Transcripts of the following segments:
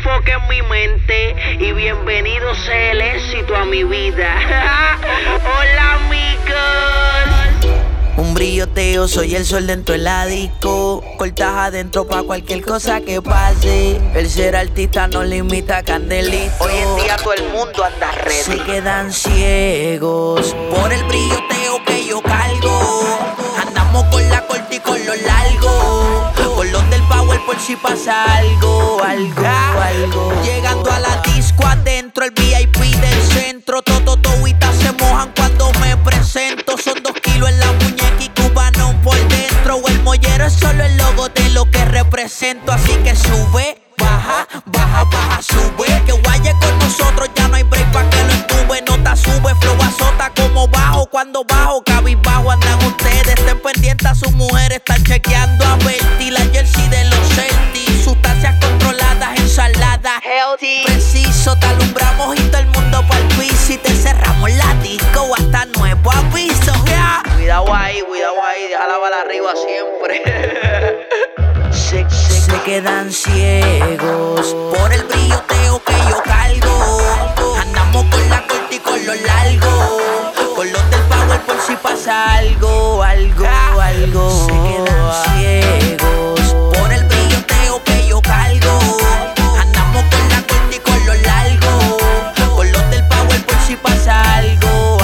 enfoque en mi mente y bienvenido sea el éxito a mi vida. Hola amigos. Un brilloteo, soy el sol dentro del disco. Cortas adentro pa' cualquier cosa que pase. El ser artista no limita, Candelito. Hoy en día todo el mundo anda ready. Se quedan ciegos por el brilloteo que yo cargo. Andamos con la corta y con lo largo. Con los del power por si pasa algo. Llegando a la disco adentro, el VIP del centro. Tototoitas se mojan cuando me presento. Son 2 kilos en la muñeca y cubano por dentro. El mollero es solo el logo de lo que represento. Así que sube, baja, sube. Que guaye con nosotros, ya no hay break pa' que lo entube. Nota sube, flow azota como bajo. Cuando bajo, cabizbajo andan ustedes. Estén pendientes a sus mujeres, están chequeando a Bertie. La jersey de los Celtics, sustancias controladas, ensalada healthy. Preciso, te alumbramos y todo el mundo pa'l piso. Y te cerramos la disco hasta nuevo aviso, yeah. Cuidado ahí, déjala para arriba siempre. Se quedan ciegos por el brilloteo que yo cargo. Andamos con la corta y con lo largo. Con los del power por si pasa algo. Se quedan ciegos por el brilloteo que yo cargo. Andamos con la corta y con lo largo. Con los del power por si pasa algo.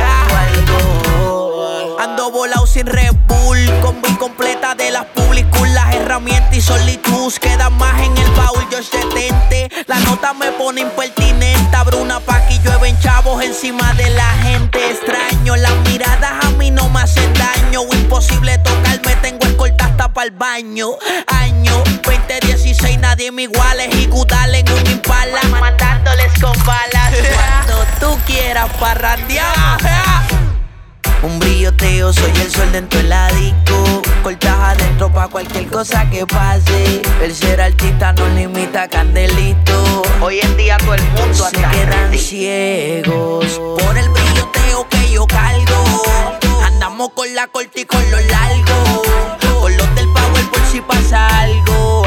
Ando volado sin Red Bull, combo incompleta de las públicas, las herramientas y solitud quedan más en el baúl. Yo detente, la nota me pone impertinente. Abro una paca y llueven chavos encima de la gente. Extraño, las miradas a mí no me hacen daño. Imposible tocarme, tengo escolta hasta pa'l baño. Año 2016, nadie me iguala. Es igual en un impala, Mandándoles con balas. cuando tú quieras parrandear. Un brilloteo, soy el sol dentro del disco. Cortas adentro pa' cualquier cosa que pase. El ser artista no limita, Candelito. Hoy en día todo el mundo Se anda quedan ready. ciegos por el brilloteo que yo cargo. Andamos con la corta y con lo largo. Con los del power por si pasa algo.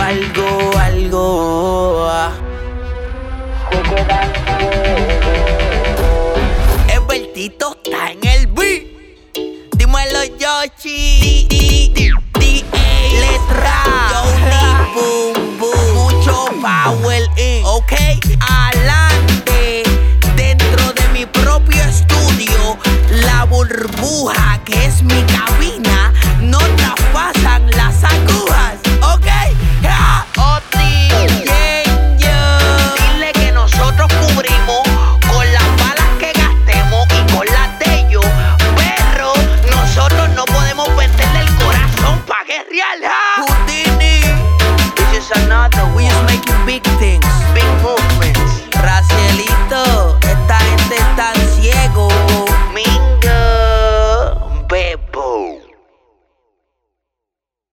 Se quedan El Bertito está en el beat. Dímelo, Yoshi. Letra. Johnny Boom Boom. Mucho power in. Ok. Adelante. Dentro de mi propio estudio. La burbuja que es mi cabina. No traspasan las agujas. Ok. Ja. Oti. Dile que nosotros cubrimos con las balas que gastemos y con las de ellos. Pero nosotros no podemos venderle el corazón pa' guerrear. Houdini. This is another We just making big things.